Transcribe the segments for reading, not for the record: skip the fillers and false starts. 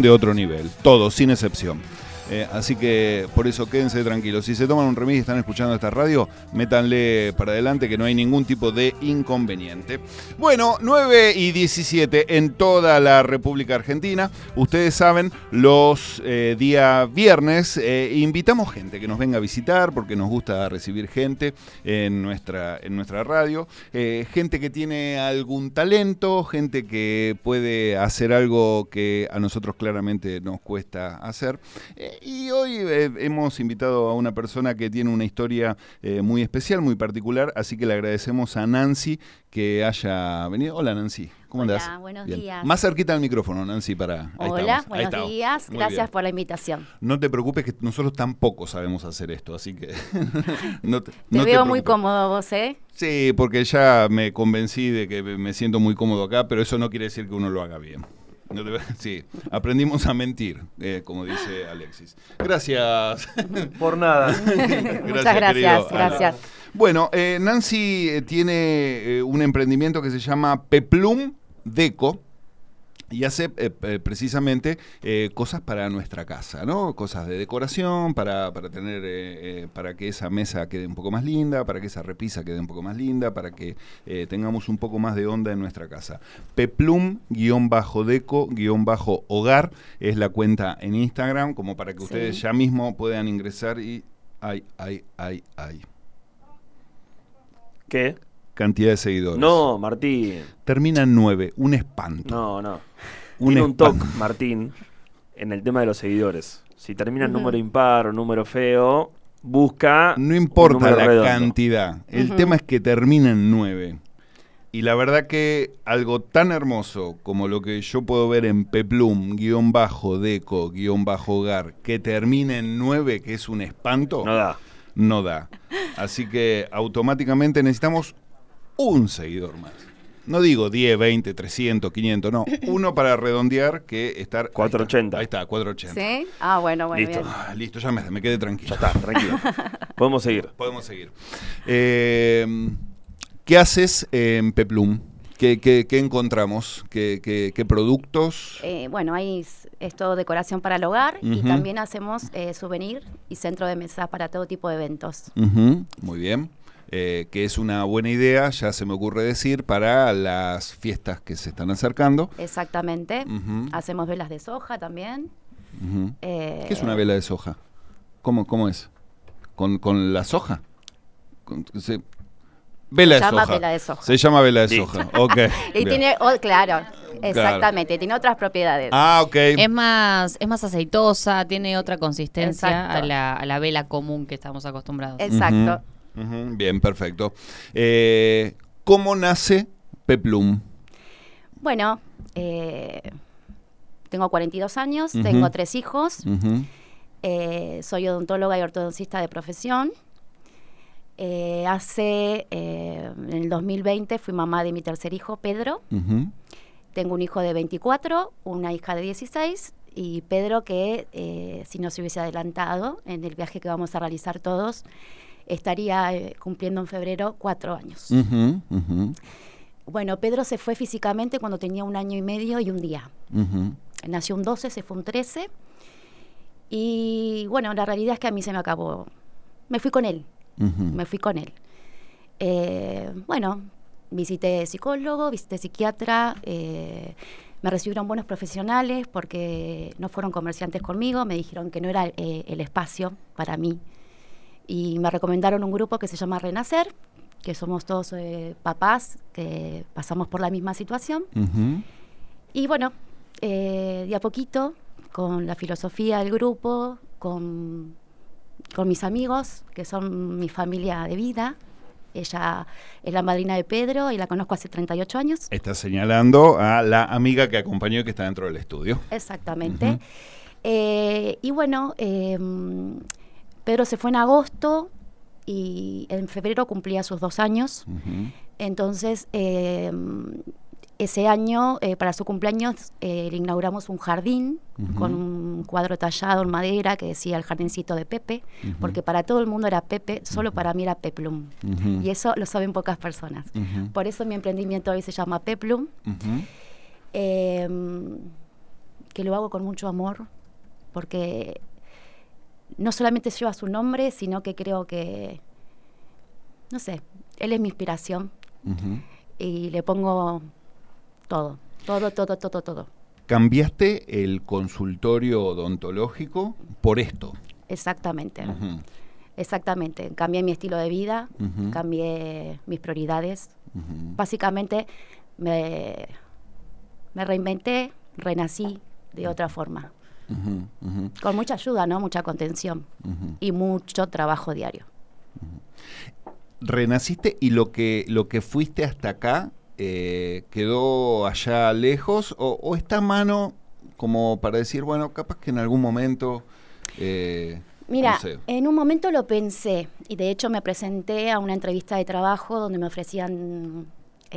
de otro nivel, todos, sin excepción. Así que por eso quédense tranquilos. Si se toman un remis y están escuchando esta radio, métanle para adelante que no hay ningún tipo de inconveniente. Bueno, 9:17 en toda la República Argentina. Ustedes saben, los días viernes invitamos gente que nos venga a visitar porque nos gusta recibir gente en nuestra radio. Gente que tiene algún talento, gente que puede hacer algo que a nosotros claramente nos cuesta hacer. Y hoy hemos invitado a una persona que tiene una historia muy especial, muy particular, así que le agradecemos a Nancy que haya venido. Hola, Nancy, ¿cómo andás? Hola, buenos Bien. días. Más cerquita del micrófono, Nancy, para... Hola, buenos días, gracias por la invitación. No te preocupes que nosotros tampoco sabemos hacer esto, así que... Te veo muy cómodo vos, ¿eh? Sí, porque ya me convencí de que me siento muy cómodo acá, pero eso no quiere decir que uno lo haga bien. Sí, aprendimos a mentir, como dice Alexis. Gracias. Por nada. Muchas gracias, gracias. Bueno, Nancy tiene un emprendimiento que se llama Peplum Deco y hace precisamente cosas para nuestra casa, ¿no? Cosas de decoración, para tener, para que esa mesa quede un poco más linda, para que esa repisa quede un poco más linda, para que tengamos un poco más de onda en nuestra casa. Peplum-deco-hogar es la cuenta en Instagram, como para que ustedes ya mismo puedan ingresar y... ¡Ay! ¿Qué? Cantidad de seguidores. No, Martín. Termina en 9, un espanto. No. Tiene un toque, Martín, en el tema de los seguidores. Si termina en número impar o número feo, busca. No importa la redondo. cantidad. El tema es que termina en 9. Y la verdad que algo tan hermoso como lo que yo puedo ver en Peplum-deco-hogar, que termina en 9, que es un espanto. No da. Así que automáticamente necesitamos un seguidor más. No digo 10, 20, 300, 500, no. Uno para redondear que estar... 480. Ahí está, 480. ¿Sí? Bueno, listo. bien. Listo, ya me quedé tranquilo. Ya está, tranquilo. Podemos seguir. ¿Qué haces en Peplum? ¿Qué encontramos? ¿Qué productos? Bueno, ahí es todo decoración para el hogar y también hacemos souvenir y centro de mesa para todo tipo de eventos. Muy bien. Que es una buena idea, ya se me ocurre decir, para las fiestas que se están acercando. Exactamente. Hacemos velas de soja también. ¿Qué es una vela de soja? ¿Cómo es? ¿Con la soja? Vela de soja. Se llama vela de soja. Ok. Y tiene, claro, exactamente, tiene otras propiedades. Ok. Es más aceitosa, tiene otra consistencia a la vela común que estamos acostumbrados. Exacto. Bien, perfecto. ¿Cómo nace Peplum? Bueno, tengo 42 años, tengo 3 hijos, soy odontóloga y ortodoncista de profesión. En el 2020 fui mamá de mi tercer hijo, Pedro. Tengo un hijo de 24, una hija de 16 y Pedro que, si no se hubiese adelantado en el viaje que vamos a realizar todos, estaría cumpliendo en febrero 4 años. Bueno, Pedro se fue físicamente cuando tenía 1 año y medio y un día. Nació un 12, se fue un 13. Y bueno, la realidad es que a mí se me acabó. Me fui con él. Bueno, visité psicólogo, visité psiquiatra, me recibieron buenos profesionales porque no fueron comerciantes conmigo, me dijeron que no era el espacio para mí. Y me recomendaron un grupo que se llama Renacer, que somos todos papás que pasamos por la misma situación. Y bueno, de a poquito, con la filosofía del grupo, con mis amigos, que son mi familia de vida. Ella es la madrina de Pedro y la conozco hace 38 años. Está señalando a la amiga que acompañó y que está dentro del estudio. Exactamente. Y bueno, Pedro se fue en agosto y en febrero cumplía sus 2 años. Entonces, ese año, para su cumpleaños, le inauguramos un jardín con un cuadro tallado en madera que decía el jardincito de Pepe, porque para todo el mundo era Pepe, solo para mí era Peplum. Y eso lo saben pocas personas. Por eso mi emprendimiento hoy se llama Peplum. ¿Qué que lo hago con mucho amor, porque no solamente lleva su nombre, sino que creo que, no sé, él es mi inspiración. Y le pongo todo. ¿Cambiaste el consultorio odontológico por esto? Exactamente. Exactamente. Cambié mi estilo de vida, cambié mis prioridades. Básicamente me reinventé, renací de otra forma. Con mucha ayuda, ¿no? Mucha contención y mucho trabajo diario. ¿Renaciste y lo que fuiste hasta acá quedó allá lejos o está a mano como para decir, bueno, capaz que en algún momento... Mira, no sé. En un momento lo pensé y de hecho me presenté a una entrevista de trabajo donde me ofrecían,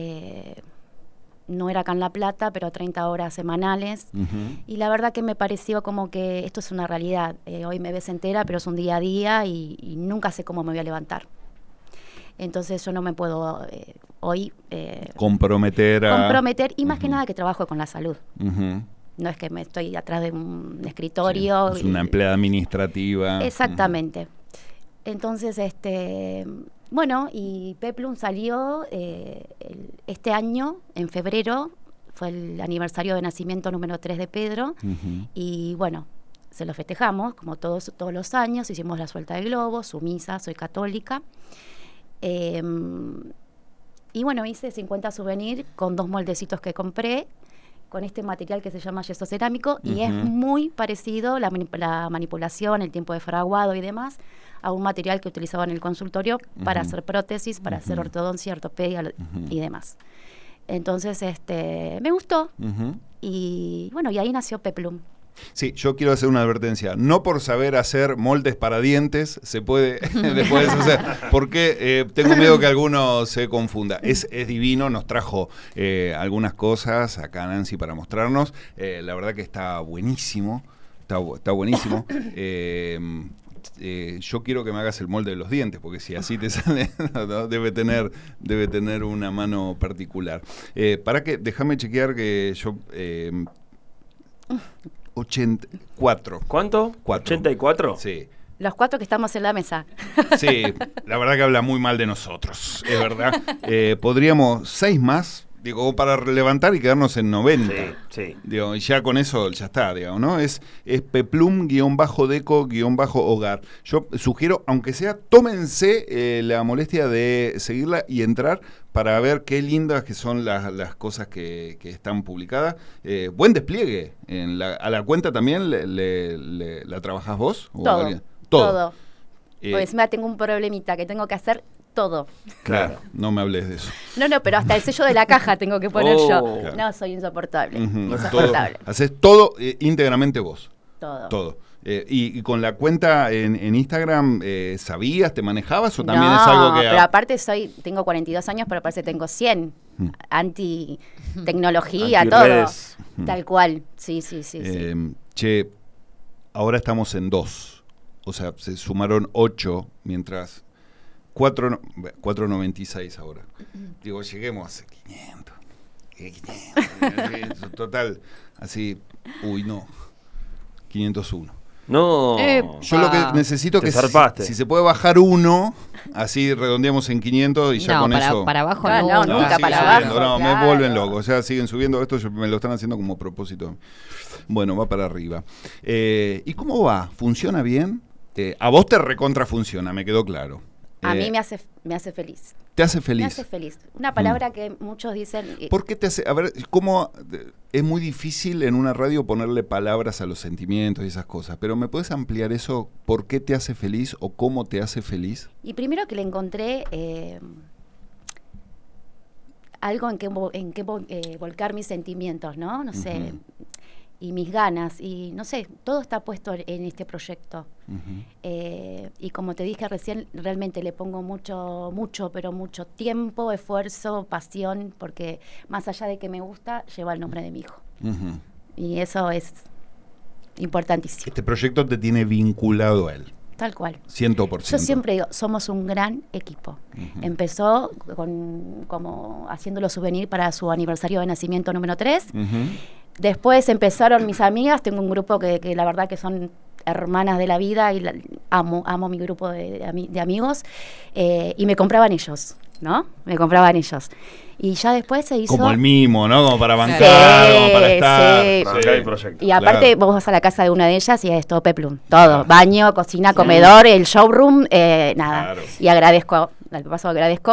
no era acá en La Plata, pero 30 horas semanales. Y la verdad que me pareció como que esto es una realidad. Hoy me ves entera, pero es un día a día y nunca sé cómo me voy a levantar. Entonces yo no me puedo hoy comprometer y más que nada que trabajo con la salud. No es que me estoy atrás de un escritorio. Sí, es una empleada administrativa. Exactamente. Entonces, bueno, y Peplum salió este año, en febrero, fue el aniversario de nacimiento número 3 de Pedro, y bueno, se lo festejamos, como todos los años, hicimos la suelta de globos, su misa, soy católica. Y bueno, hice 50 souvenirs con 2 moldecitos que compré, con este material que se llama yeso cerámico, y es muy parecido la manipulación, el tiempo de fraguado y demás, a un material que utilizaba en el consultorio para hacer prótesis, para hacer ortodoncia, ortopedia y demás. Entonces, me gustó, y bueno, y ahí nació Peplum. Sí, yo quiero hacer una advertencia. No por saber hacer moldes para dientes se puede después hacer, porque tengo miedo que alguno se confunda. Es divino, nos trajo algunas cosas acá Nancy para mostrarnos. La verdad que está buenísimo, está buenísimo. Yo quiero que me hagas el molde de los dientes, porque si así te sale, no, debe tener una mano particular. Déjame chequear que yo... 84. ¿Cuánto? 84. Sí. Los 4 que estamos en la mesa. Sí, la verdad que habla muy mal de nosotros, es verdad. Podríamos 6 más, digo, para levantar y quedarnos en 90. Sí. Digo, y ya con eso ya está, digamos, ¿no? Es peplum_deco_hogar. Yo sugiero, aunque sea, tómense la molestia de seguirla y entrar para ver qué lindas que son las cosas que están publicadas. Buen despliegue. A la cuenta también la trabajás vos. Todo. Pues me tengo un problemita que tengo que hacer todo. Claro, no me hables de eso. No, pero hasta el sello de la caja tengo que poner yo. Claro. No, soy insoportable. Insoportable. Haces todo íntegramente vos. Todo. Y con la cuenta en Instagram, ¿sabías, te manejabas o también es algo que...? No, pero aparte tengo 42 años, pero parece que tengo 100. Anti-tecnología, todo. Tal cual, sí. Che, ahora estamos en 2. O sea, se sumaron 8, mientras 4.96 ahora. Digo, lleguemos a 500. Total, así, no, 501. No. Yo lo que necesito que si se puede bajar 1, así redondeamos en 500 y ya con eso. Para abajo nunca para abajo. No, claro. Me vuelven loco. O sea, siguen subiendo. Esto me lo están haciendo como propósito. Bueno, va para arriba. ¿Y cómo va? ¿Funciona bien? A vos te recontra funciona, me quedó claro. A mí me hace feliz. ¿Te hace feliz? Me hace feliz. Una palabra que muchos dicen... ¿Por qué te hace...? A ver, ¿cómo...? Es muy difícil en una radio ponerle palabras a los sentimientos y esas cosas, pero ¿me puedes ampliar eso? ¿Por qué te hace feliz o cómo te hace feliz? Y primero que le encontré algo en que volcar mis sentimientos, ¿no? No sé... y mis ganas, y no sé, todo está puesto en este proyecto. Y como te dije recién, realmente le pongo mucho tiempo, esfuerzo, pasión, porque más allá de que me gusta, lleva el nombre de mi hijo. Y eso es importantísimo. Este proyecto te tiene vinculado a él. Tal cual. 100%. Yo siempre digo, somos un gran equipo. Empezó como haciendo los souvenirs para su aniversario de nacimiento número 3, Después empezaron mis amigas, tengo un grupo que la verdad que son hermanas de la vida y amo mi grupo de amigos, y me compraban ellos, ¿no? Me compraban ellos. Y ya después se hizo... Como el mimo, ¿no? Como para bancar, como para estar. Sí. Bancar el proyecto. Y aparte vos vas a la casa de una de ellas y es todo peplum, todo, baño, cocina, comedor, el showroom, nada. Claro. Y agradezco, al paso agradezco.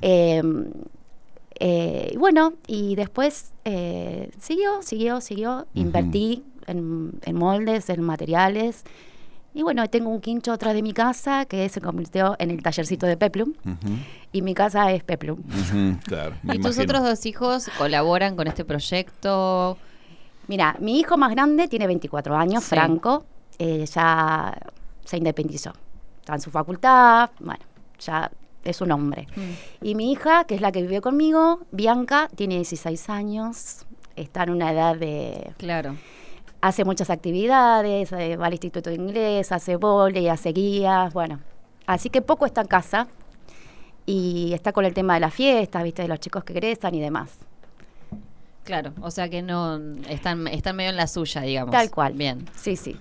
Bueno, y después siguió, invertí en moldes, en materiales. Y bueno, tengo un quincho atrás de mi casa que se convirtió en el tallercito de Peplum. Y mi casa es Peplum. Claro, ¿Y tus otros 2 hijos colaboran con este proyecto? Mira, mi hijo más grande tiene 24 años, Sí. Franco, ya se independizó. Está en su facultad, bueno, ya es un hombre. Y mi hija, que es la que vive conmigo, Bianca, tiene 16 años, está en una edad de... Claro. Hace muchas actividades, va al instituto de inglés, hace vóley, hace guías, bueno. Así que poco está en casa y está con el tema de las fiestas, viste, de los chicos que egresan y demás. Claro, o sea que no están medio en la suya, digamos. Tal cual. Bien. Sí, sí.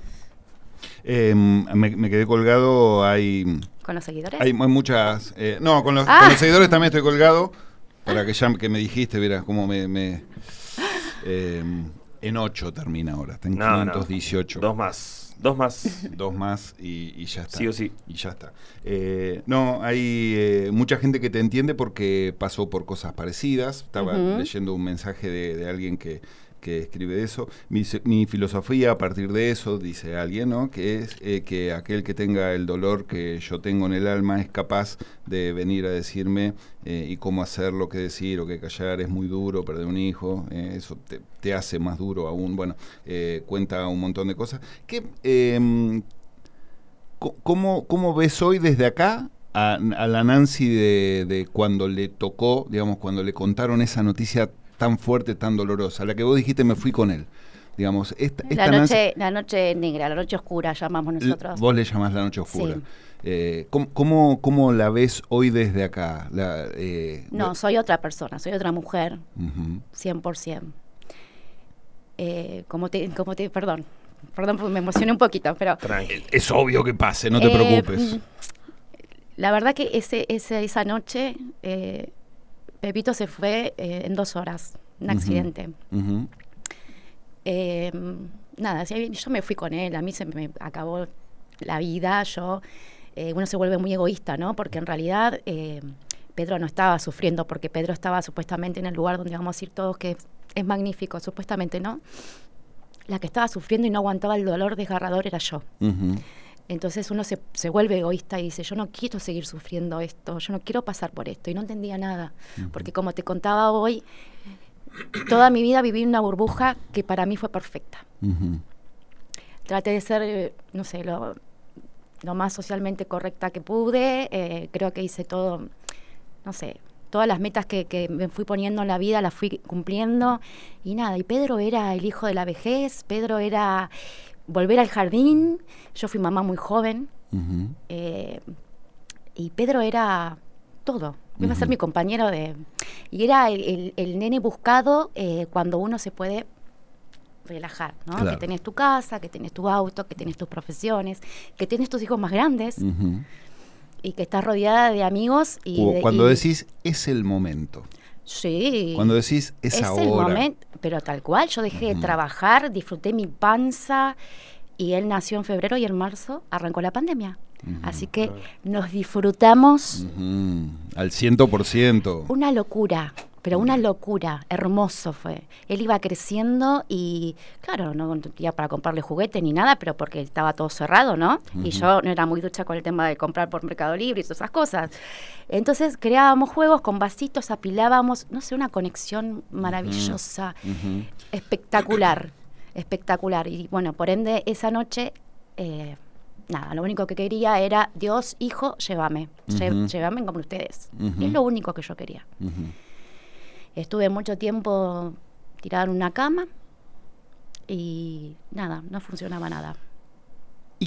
Me quedé colgado, hay ¿Con los seguidores? muchas... no, con los seguidores también estoy colgado, para que me dijiste, verás cómo en 8 termina ahora, está en 518. 2 más. 2 más. 2 más y ya está. Sí o sí. Y ya está. No, hay mucha gente que te entiende porque pasó por cosas parecidas. Estaba leyendo un mensaje de alguien que escribe eso. Mi filosofía a partir de eso, dice alguien, ¿no? Que es que aquel que tenga el dolor que yo tengo en el alma es capaz de venir a decirme y cómo hacer lo que decir o que callar. Es muy duro perder un hijo, eso te hace más duro aún. Bueno, cuenta un montón de cosas. ¿Cómo ves hoy desde acá a la Nancy de cuando le tocó, digamos, cuando le contaron esa noticia tan fuerte, tan dolorosa, la que vos dijiste me fui con él, digamos, La noche negra, la noche oscura llamamos nosotros. Vos le llamás la noche oscura. Sí. ¿Cómo la ves hoy desde acá? No, soy otra persona, soy otra mujer, 100%. Perdón, porque me emocioné un poquito, pero... Es obvio que pase, no te preocupes. La verdad que esa noche... Pepito se fue en 2 horas, un accidente. Nada, yo me fui con él, a mí se me acabó la vida, uno se vuelve muy egoísta, ¿no? Porque en realidad Pedro no estaba sufriendo, porque Pedro estaba supuestamente en el lugar donde vamos a ir todos, que es magnífico, supuestamente, ¿no? La que estaba sufriendo y no aguantaba el dolor desgarrador era yo. Entonces uno se vuelve egoísta y dice, yo no quiero seguir sufriendo esto, yo no quiero pasar por esto. Y no entendía nada, porque como te contaba hoy, toda mi vida viví una burbuja que para mí fue perfecta. Traté de ser, no sé, lo más socialmente correcta que pude. Creo que hice todo, no sé, todas las metas que me fui poniendo en la vida las fui cumpliendo. Y nada, y Pedro era el hijo de la vejez, Pedro era... volver al jardín. Yo fui mamá muy joven, y Pedro era todo, iba a ser mi compañero y era el nene buscado cuando uno se puede relajar, ¿no? Claro. Que tenés tu casa, que tenés tu auto, que tenés tus profesiones, que tenés tus hijos más grandes y que estás rodeada de amigos. Cuando decís, es el momento. Sí. Cuando decís, es ahora. El momento, pero tal cual, yo dejé de trabajar, disfruté mi panza y él nació en febrero y en marzo arrancó la pandemia. Así que nos disfrutamos. Al 100%. Una locura, pero una locura, hermoso fue. Él iba creciendo y, claro, no tenía para comprarle juguete ni nada, pero porque estaba todo cerrado, ¿no? Y yo no era muy ducha con el tema de comprar por Mercado Libre y todas esas cosas. Entonces creábamos juegos con vasitos, apilábamos, no sé, una conexión maravillosa, espectacular. Y bueno, por ende, esa noche... nada, lo único que quería era, Dios, hijo, llévame con ustedes. Es lo único que yo quería. Estuve mucho tiempo tirada en una cama y nada, no funcionaba nada. Y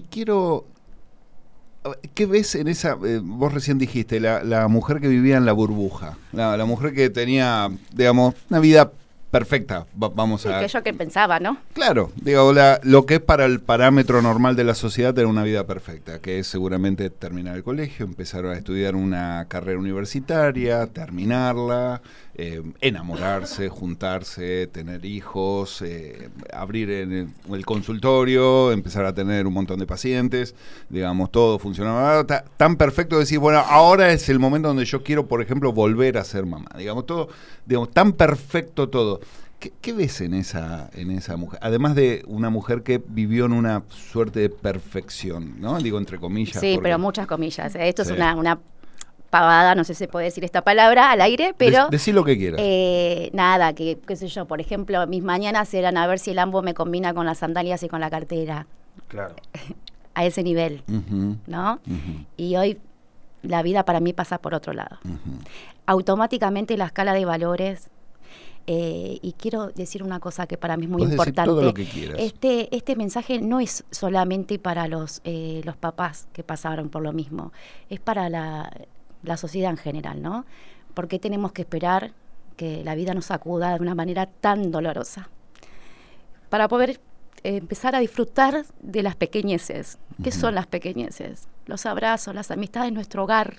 ¿qué ves en esa, vos recién dijiste, la mujer que vivía en la burbuja, la mujer que tenía, digamos, una vida perfecta, vamos a... Que yo que pensaba, ¿no? Claro, digo, lo que es para el parámetro normal de la sociedad tener una vida perfecta, que es seguramente terminar el colegio, empezar a estudiar una carrera universitaria, terminarla, enamorarse, juntarse, tener hijos, abrir el consultorio, empezar a tener un montón de pacientes, digamos, todo funcionaba tan perfecto decir, bueno, ahora es el momento donde yo quiero, por ejemplo, volver a ser mamá, digamos, todo, digamos, tan perfecto todo. ¿Qué ves en esa mujer? Además de una mujer que vivió en una suerte de perfección, ¿no? Digo, entre comillas. Sí, pero muchas comillas. Esto sí. Es una pavada, no sé si se puede decir esta palabra al aire, pero... Decí lo que quieras. Nada, qué sé yo, por ejemplo, mis mañanas eran a ver si el ambo me combina con las sandalias y con la cartera. Claro. A ese nivel, ¿no? Y hoy la vida para mí pasa por otro lado. Automáticamente la escala de valores... y quiero decir una cosa que para mí es muy importante. Todo lo que quieras. Este mensaje no es solamente para los papás que pasaron por lo mismo, es para la sociedad en general, ¿no? Porque tenemos que esperar que la vida nos sacuda de una manera tan dolorosa para poder empezar a disfrutar de las pequeñeces. ¿Qué son las pequeñeces? Los abrazos, las amistades en nuestro hogar.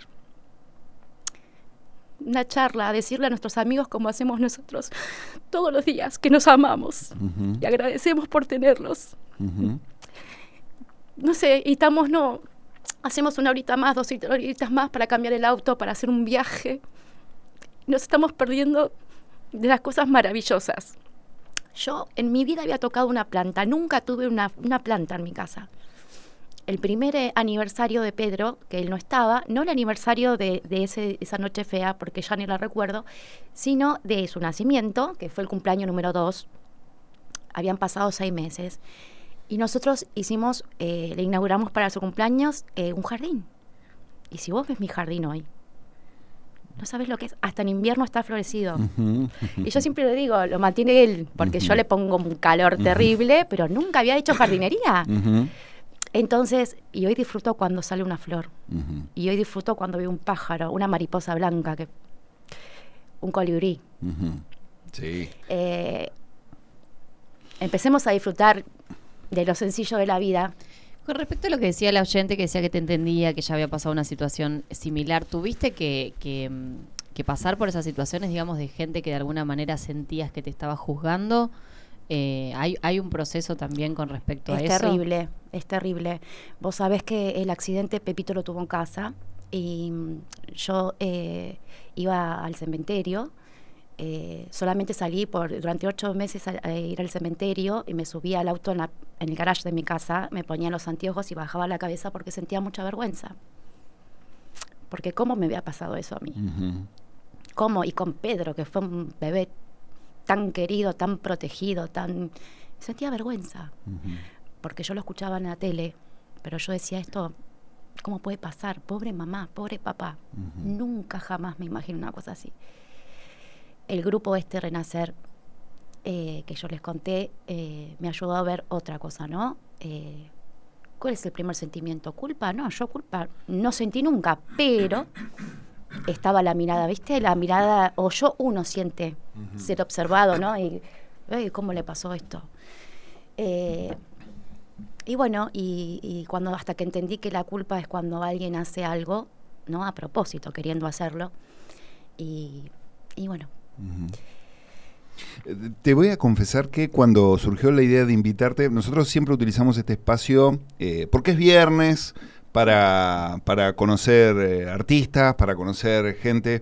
Una charla, decirle a nuestros amigos como hacemos nosotros todos los días, que nos amamos y agradecemos por tenerlos. No sé, y hacemos una horita más, 2 horitas más para cambiar el auto, para hacer un viaje. Nos estamos perdiendo de las cosas maravillosas. Yo en mi vida había tocado una planta, nunca tuve una planta en mi casa. El primer aniversario de Pedro, que él no estaba, no el aniversario de esa noche fea, porque ya ni la recuerdo, sino de su nacimiento, que fue el cumpleaños número 2. Habían pasado 6 meses. Y nosotros le inauguramos para su cumpleaños un jardín. Y si vos ves mi jardín hoy, no sabes lo que es. Hasta en invierno está florecido. Y yo siempre le digo, lo mantiene él, porque yo le pongo un calor terrible, pero nunca había hecho jardinería. Entonces, y hoy disfruto cuando sale una flor. Y hoy disfruto cuando veo un pájaro, una mariposa blanca, un colibrí. Sí. Empecemos a disfrutar de lo sencillo de la vida. Con respecto a lo que decía la oyente, que decía que te entendía, que ya había pasado una situación similar, ¿tuviste que pasar por esas situaciones, digamos, de gente que de alguna manera sentías que te estaba juzgando? ¿Hay un proceso también con respecto a eso? Es terrible. Vos sabés que el accidente Pepito lo tuvo en casa y yo iba al cementerio. Solamente salí durante 8 meses a ir al cementerio y me subía al auto en el garage de mi casa, me ponía los anteojos y bajaba la cabeza porque sentía mucha vergüenza. Porque ¿cómo me había pasado eso a mí? ¿Cómo? Y con Pedro, que fue un bebé tan querido, tan protegido, sentía vergüenza. Porque yo lo escuchaba en la tele, pero yo decía esto, ¿cómo puede pasar? Pobre mamá, pobre papá. Nunca jamás me imagino una cosa así. El grupo Renacer, que yo les conté, me ayudó a ver otra cosa, ¿no? ¿Cuál es el primer sentimiento? ¿Culpa? No, yo culpa no sentí nunca, pero estaba la mirada, ¿viste? La mirada, uno siente ser observado, ¿no? Y ¿cómo le pasó esto? Y bueno, y cuando hasta que entendí que la culpa es cuando alguien hace algo, ¿no? A propósito, queriendo hacerlo. Y bueno. Te voy a confesar que cuando surgió la idea de invitarte, nosotros siempre utilizamos este espacio porque es viernes, para conocer artistas, para conocer gente,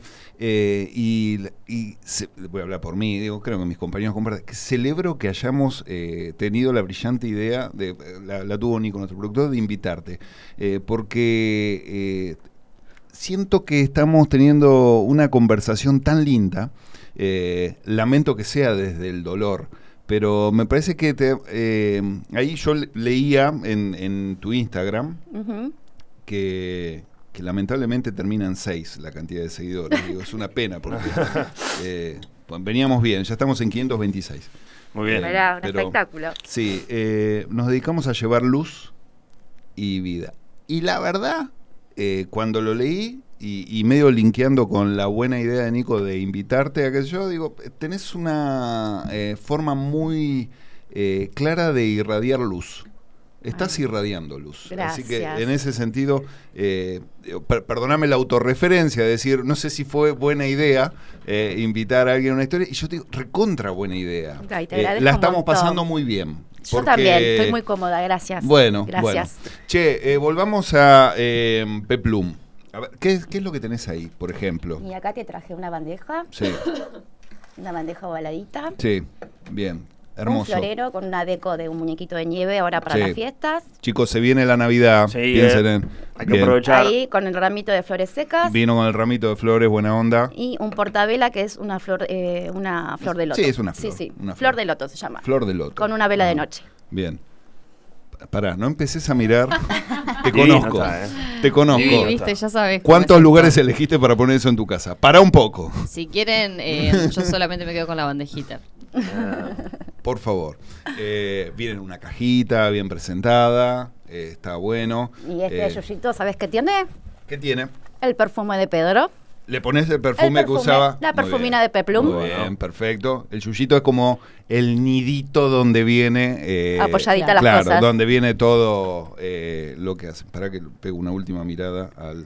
voy a hablar por mí, creo que mis compañeros comparten, que celebro que hayamos tenido la brillante idea, la tuvo Nico, nuestro productor, de invitarte, porque siento que estamos teniendo una conversación tan linda. Lamento que sea desde el dolor, pero me parece que ahí yo leía en tu Instagram que lamentablemente termina en 6 la cantidad de seguidores. Digo, es una pena porque veníamos bien, ya estamos en 526. Muy bien. Era un espectáculo. Sí, nos dedicamos a llevar luz y vida. Y la verdad, cuando lo leí, y medio linkeando con la buena idea de Nico de invitarte a que yo digo, tenés una forma muy clara de irradiar luz. Estás irradiando luz. Gracias. Así que en ese sentido, perdóname la autorreferencia, decir, no sé si fue buena idea invitar a alguien a una historia, y yo te digo, recontra buena idea. Ay, te agradezco la un estamos montón. pasando muy bien. Yo también, estoy muy cómoda, gracias. Bueno, gracias. bueno. Che, volvamos a Peplum. A ver, ¿qué es lo que tenés ahí, por ejemplo? Y acá te traje una bandeja, Sí, una bandeja ovaladita. sí, bien, hermoso. Un florero con una deco de un muñequito de nieve ahora para Sí. las fiestas. Chicos, se viene la Navidad, Sí, piensen en... hay que Bien. aprovechar. Ahí con el ramito de flores secas. Vino con el ramito de flores, buena onda. Y un portavela que es una flor de loto. Sí, es una flor. Sí, Una flor de loto se llama. Flor de loto. Con una vela de Ah, noche. Bien. Pará, no empeces a mirar. Te Divino conozco. está, Te conozco. Sí, viste, ya sabes. cómo ¿Cuántos es esto. lugares elegiste para poner eso en tu casa? Para un poco, Si quieren, yo solamente me quedo con la bandejita. por favor. Viene en una cajita, bien presentada. Está bueno. Y este yuyito, ¿sabes qué tiene? ¿Qué tiene? El perfume de Pedro. Le pones el perfume que usaba. La Muy perfumina bien. de Peplum. Muy bien, perfecto. El yuyito es como el nidito donde viene... Apoyadita las claro, cosas. donde viene todo lo que hace. Para que pego una última mirada al...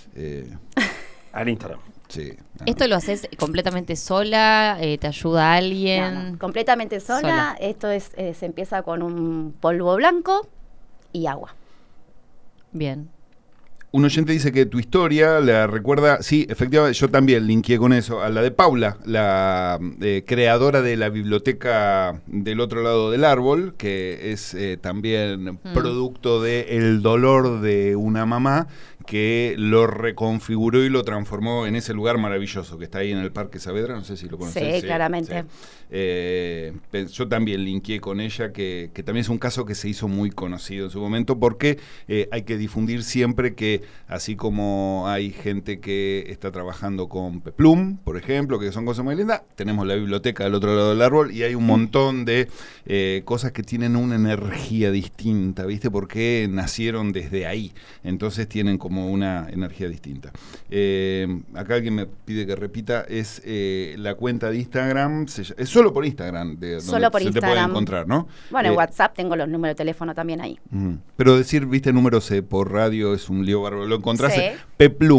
Al Instagram. sí. ¿Esto lo haces completamente sola? ¿Te ayuda alguien? No, completamente sola. Sola. Esto es se empieza con un polvo blanco y agua. Bien. Un oyente dice que tu historia la recuerda, sí, efectivamente, yo también linkeé con eso, a la de Paula, la creadora de la biblioteca del otro lado del árbol, que es también producto del dolor de una mamá que lo reconfiguró y lo transformó en ese lugar maravilloso que está ahí en el Parque Saavedra, no sé si lo conoces. Sí, claramente. Yo también linkeé con ella, que también es un caso que se hizo muy conocido en su momento, porque hay que difundir siempre que, así como hay gente que está trabajando con Peplum, por ejemplo, que son cosas muy lindas, tenemos la biblioteca del otro lado del árbol y hay un montón de cosas que tienen una energía distinta, ¿viste? Porque nacieron desde ahí, entonces tienen como una energía distinta. Acá alguien me pide que repita, es la cuenta de Instagram, es solo por Instagram, Solo por se te puede Instagram. encontrar, ¿no? Bueno, en WhatsApp tengo los números de teléfono también ahí. Pero decir, viste, números por radio es un lío bárbaro. Lo encontrás Sí. en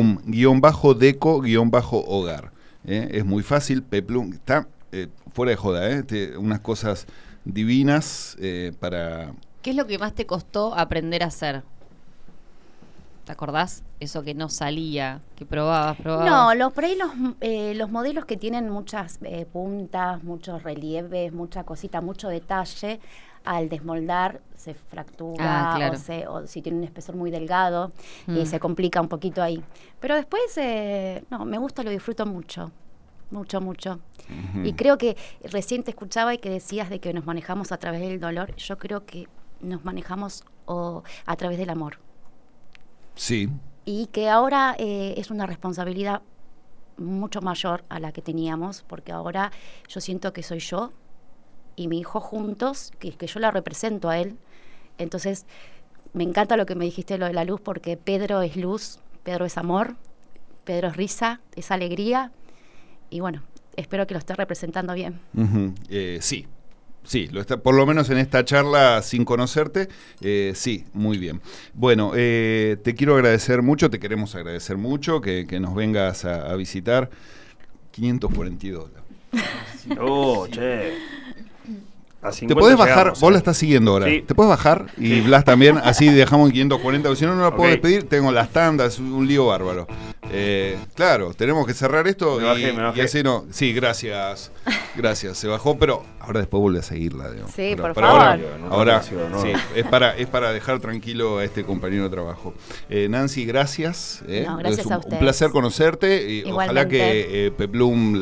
Peplum-deco-hogar. Es muy fácil, Peplum. Está fuera de joda, unas cosas divinas para... ¿Qué es lo que más te costó aprender a hacer? ¿Te acordás? Eso que no salía, que probabas. No, por ahí los modelos que tienen muchas puntas, muchos relieves, mucha cosita, mucho detalle, al desmoldar se fractura claro. o si tiene un espesor muy delgado, se complica un poquito ahí. Pero después, no, me gusta, lo disfruto mucho. Mucho, mucho. Y creo que recién te escuchaba y que decías de que nos manejamos a través del dolor. Yo creo que nos manejamos a través del amor. Sí. Y que ahora es una responsabilidad mucho mayor a la que teníamos, porque ahora yo siento que soy yo y mi hijo juntos, que yo la represento a él. Entonces, me encanta lo que me dijiste, lo de la luz, porque Pedro es luz, Pedro es amor, Pedro es risa, es alegría. Y bueno, espero que lo esté representando bien. Sí. Sí, lo está, por lo menos en esta charla sin conocerte, sí, muy bien. Bueno, te quiero agradecer mucho, te queremos agradecer mucho que nos vengas a visitar. $542. Che. ¿Te podés bajar? Vos la estás siguiendo ahora. Sí. ¿Te podés bajar? Y Blas también, así dejamos en 540, porque si no, no la puedo Ok. despedir. Tengo las tandas, un lío bárbaro. Claro, tenemos que cerrar esto. Me bajé. Y así no. Sí, gracias. Gracias, se bajó, pero ahora después vuelve a seguirla. Digo. Sí, Pero por ahora- favor. Ahora, ¿no? sí, es para dejar tranquilo a este compañero de trabajo. Nancy, gracias. No, gracias Es un a ustedes. placer conocerte. Y ojalá Igualmente. que Peplum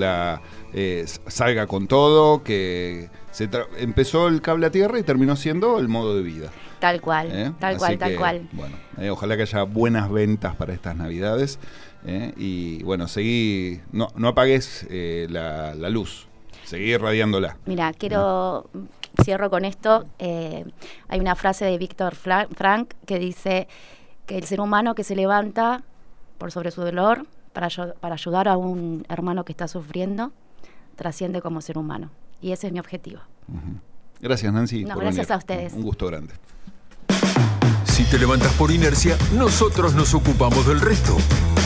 salga con todo, que empezó el cable a tierra y terminó siendo el modo de vida. Tal cual, tal Así cual, tal que, cual. Bueno, ojalá que haya buenas ventas para estas Navidades. Y bueno, no apagues la luz, seguí irradiándola. Mira, cierro con esto. Hay una frase de Víctor Frank que dice que el ser humano que se levanta por sobre su dolor, para ayudar a un hermano que está sufriendo, trasciende como ser humano. Y ese es mi objetivo. Gracias, Nancy. No, por gracias venir. a ustedes. Un gusto grande. Si te levantas por inercia, nosotros nos ocupamos del resto.